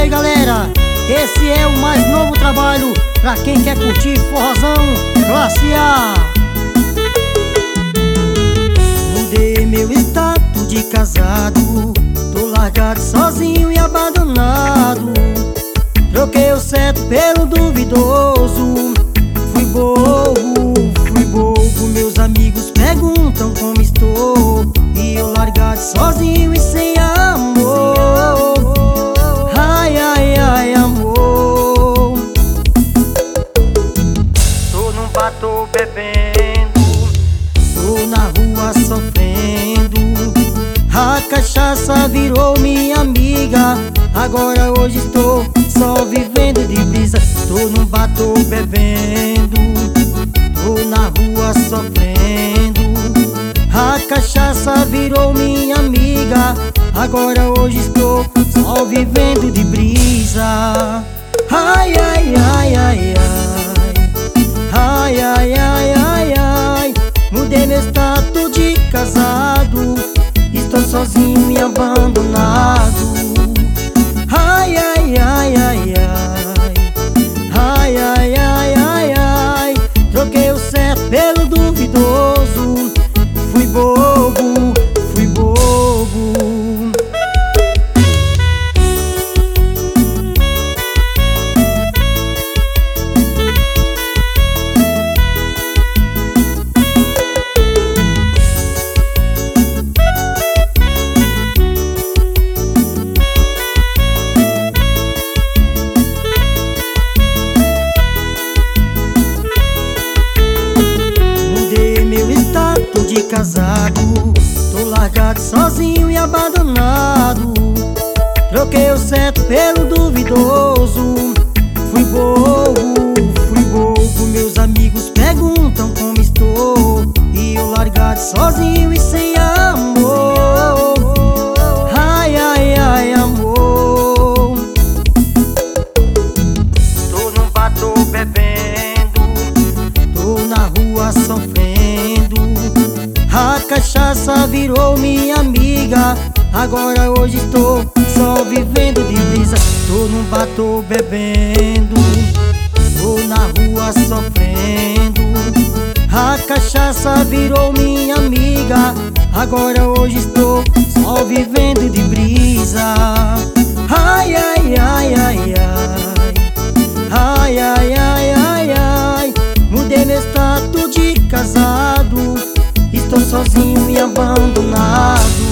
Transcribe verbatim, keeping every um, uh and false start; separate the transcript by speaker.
Speaker 1: aí, galera, esse é o mais novo trabalho pra quem quer curtir forrozão classe A. Mudei meu status de casado, tô largado sozinho e abandonado. Troquei o certo pelo duvidoso. Fui bobo, fui bobo. Meus amigos perguntam como estou, e eu largado sozinho e sem amor. Ai, ai, ai, amor. Tô num bar, tô bebendo, tô na rua sofrendo. A cachaça virou minha amiga, agora hoje estou só vivendo de brisa. Tô num bar, tô bebendo, tô na rua sofrendo. A cachaça virou minha amiga, agora hoje estou só vivendo de brisa. Ai, ai, ai, ai, ai. Ai, ai, ai, ai, ai. Mudei meu status de casado, estou sozinho e abandonado. Ai, ai, ai, ai, ai. Ai, ai, ai, ai, ai. Troquei o certo pelo duvidoso. Fui bobo, fui bobo. De casado, tô largado sozinho e abandonado. Troquei o certo pelo duvidoso. Fui bobo, fui bobo. Meus amigos perguntam como estou, e eu largado sozinho e sem amor. Ai, ai, ai, amor. Tô num bar, tô bebendo, tô na rua sofrendo. A cachaça virou minha amiga, agora hoje estou só vivendo de brisa. Tô num bar, tô bebendo, tô na rua sofrendo. A cachaça virou minha amiga, agora hoje estou só vivendo de brisa. Ai, ai, ai, ai, ai. Ai, ai, ai, ai, ai. Mudei meu status de casado, estou sozinho e abandonado.